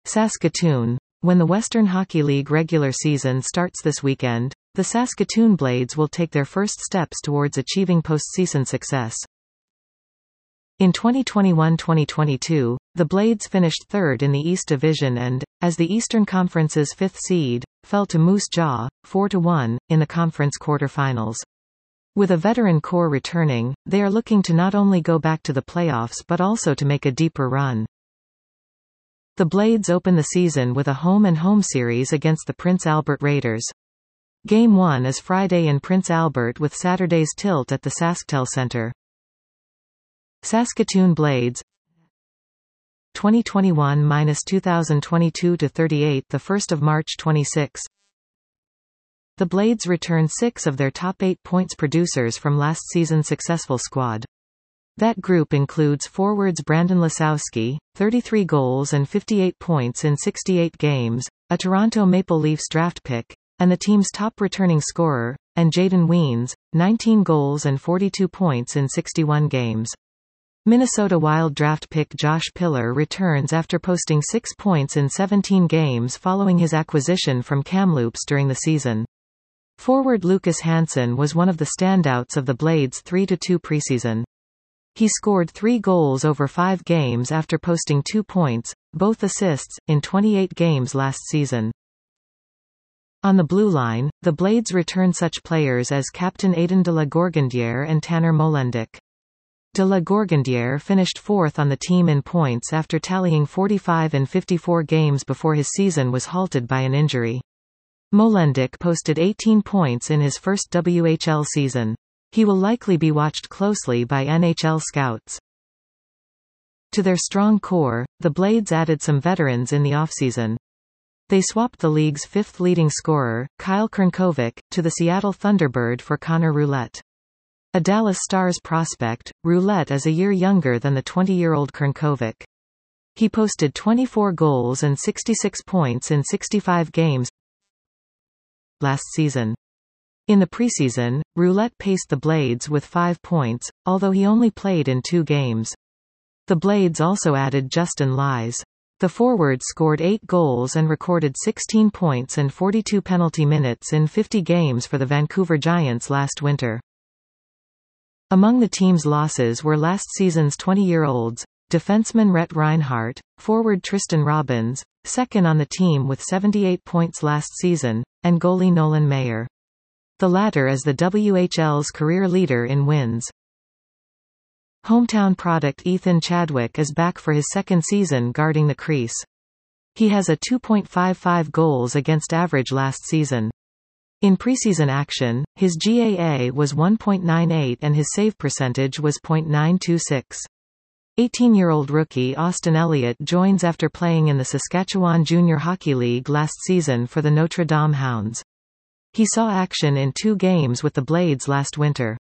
Saskatoon. When the Western Hockey League regular season starts this weekend, the Saskatoon Blades will take their first steps towards achieving postseason success. In 2021-2022, the Blades finished third in the East Division and, as the Eastern Conference's fifth seed, fell to Moose Jaw, 4-1, in the conference quarterfinals. With a veteran core returning, they are looking to not only go back to the playoffs but also to make a deeper run. The Blades open the season with a home-and-home series against the Prince Albert Raiders. Game 1 is Friday in Prince Albert with Saturday's tilt at the SaskTel Center. Saskatoon Blades 2021-2022 to 1 March 26. The Blades return 6 of their top 8 points producers from last season's successful squad. That group includes forwards Brandon Lisowski, 33 goals and 58 points in 68 games, a Toronto Maple Leafs draft pick, and the team's top returning scorer, and Jaden Weens, 19 goals and 42 points in 61 games. Minnesota Wild draft pick Josh Pillar returns after posting 6 points in 17 games following his acquisition from Kamloops during the season. Forward Lucas Hansen was one of the standouts of the Blades' 3-2 preseason. He scored 3 goals over 5 games after posting 2 points, both assists, in 28 games last season. On the blue line, the Blades return such players as captain Aidan de la Gorgondiere and Tanner Molendyk. De la Gorgondiere finished fourth on the team in points after tallying 45 in 54 games before his season was halted by an injury. Molendyk posted 18 points in his first WHL season. He will likely be watched closely by NHL scouts. To their strong core, the Blades added some veterans in the offseason. They swapped the league's fifth leading scorer, Kyle Krnkovic, to the Seattle Thunderbird for Connor Roulette. A Dallas Stars prospect, Roulette is a year younger than the 20-year-old Krnkovic. He posted 24 goals and 66 points in 65 games last season. In the preseason, Roulette paced the Blades with 5 points, although he only played in 2 games. The Blades also added Justin Lies. The forward scored 8 goals and recorded 16 points and 42 penalty minutes in 50 games for the Vancouver Giants last winter. Among the team's losses were last season's 20-year-olds, defenseman Rhett Reinhardt, forward Tristan Robbins, second on the team with 78 points last season, and goalie Nolan Mayer. The latter is the WHL's career leader in wins. Hometown product Ethan Chadwick is back for his second season guarding the crease. He has a 2.55 goals against average last season. In preseason action, his GAA was 1.98 and his save percentage was .926. 18-year-old rookie Austin Elliott joins after playing in the Saskatchewan Junior Hockey League last season for the Notre Dame Hounds. He saw action in 2 games with the Blades last winter.